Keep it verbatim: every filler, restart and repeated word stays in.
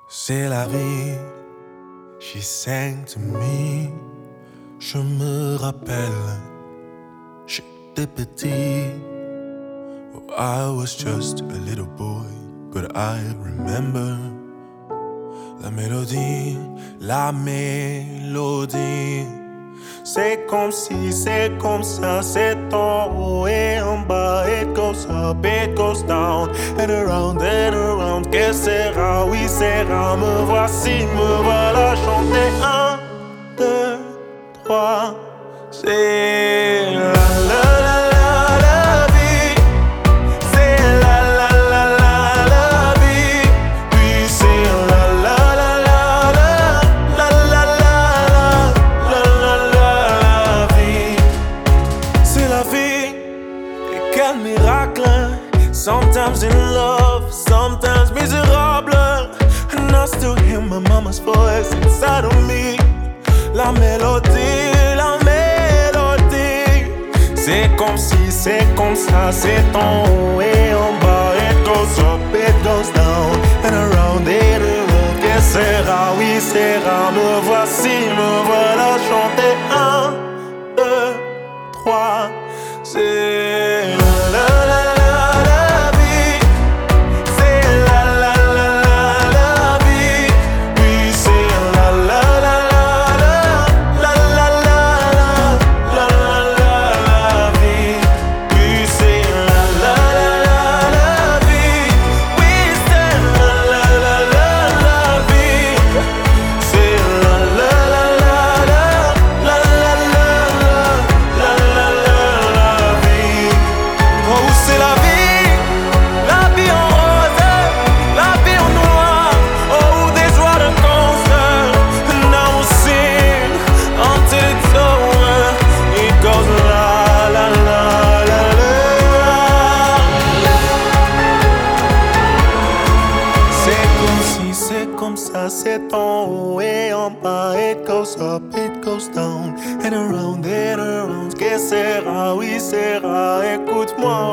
C'est la vie, she sang to me. Je me rappelle, j'étais petit. Oh, I was just a little boy, but I remember la mélodie, la mélodie. C'est comme si, c'est comme ça, c'est en haut et en bas. It goes up, it goes down, and around and around. Que sera, oui sera, me voici, me voilà chanter. Un, deux, trois, c'est la la la la la vie. C'est la la la la la vie. Puis c'est la la la la la la la la la la la vie. C'est la vie, et quel miracle. Sometimes in love, sometimes miserable. And I still hear my mama's voice inside of me. La mélodie, la mélodie. C'est comme si, c'est comme ça, c'est en haut et en bas. It goes up, it goes down, and around and around. Que sera, oui sera, me voici, me voilà chanter. Un, deux, trois, c'est la la la la la vie. C'est la la la la la vie. Oui, c'est la la la la la la la la la la la vie. Oui, c'est la la la la la vie. Oui, c'est la la la la la vie. C'est la la la la la la la la la la la vie. Oh, c'est la vie, la vie en rose, la vie en noir. Oh, des joies de concert. Now we'll sing until it's over. It goes la la la la la. C'est comme si, c'est comme ça, c'est en haut et en bas. It goes up, it goes down, and around and around. Que sera, oui sera, écoute-moi.